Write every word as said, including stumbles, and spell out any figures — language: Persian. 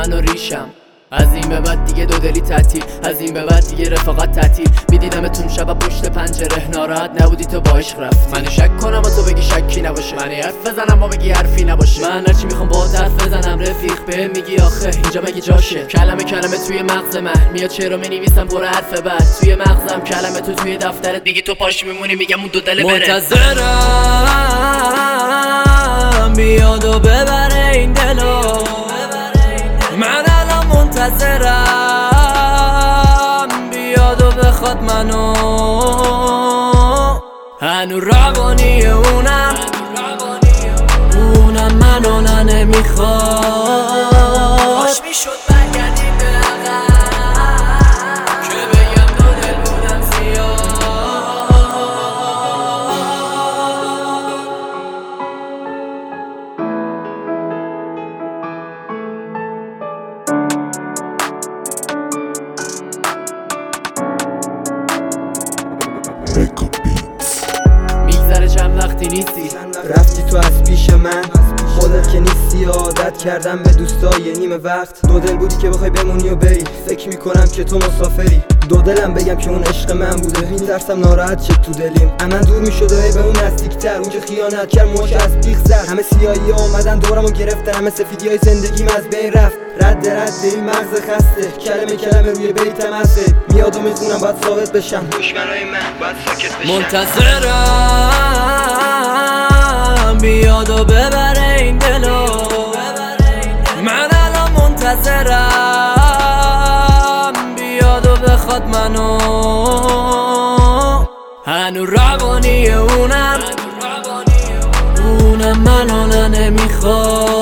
من و ریشم. از این به بعد دیگه دو دلی تعطیل، از این به بعد دیگه رفاقت تعطیل. میدیدمتون شب پشت پنجره، ناراحت نبودی تو با عشق رفتی. من شک کنم و تو بگی شکی نباشه، من حرف بزنم و بگی حرفی نباشه. من هرچی میخوام با حرف بزنم رفیق، به میگی آخه اینجا مگه جاشه؟ کلمه کلمه توی مغز من میاد، چرا مینویسم پر حرف بعد توی مغزم، کلمه تو توی دفترت میگی تو پاش میمونی، میگم اون دو دل بره. منتظرم بیاد و ببره این دلو، من الان منتظرم بیاد و بخواد منو. هنو روانی اونم اونم منو نه نمیخواد. خوش میشد برگردیم به عقب که بگم دو دل بودم زیاد. میگذره چند وقتی نیستی، رفتی تو از پیش من، خودت که نیستی. عادت کردم به دوستای نیمه وقت، دو دل بودی که بخوای بمونی و بری. فکر میکنم که تو مسافری، دو دلم بگم که اون عشق من بوده. میترسم ناراحت شد تو دلیم، من دور میشد و به اون نزدیکتر. اون که خیانت کرد موش از بیخ زد، همه سیاهی ها اومدن دورمو گرفتن، همه سفیدی های زندگیم از بین رفت. رد رد این مغز خسته، کلمه کلمه روی بیتم هسته. میاد و میخونم باید ثابت بشم، دشمنای من باید ساکت بشم. منتظرم بیاد و ببره این دلو، من الان منتظرم بیاد و بخواد منو. هنو روانی اونم اونم منو نه نمیخواد.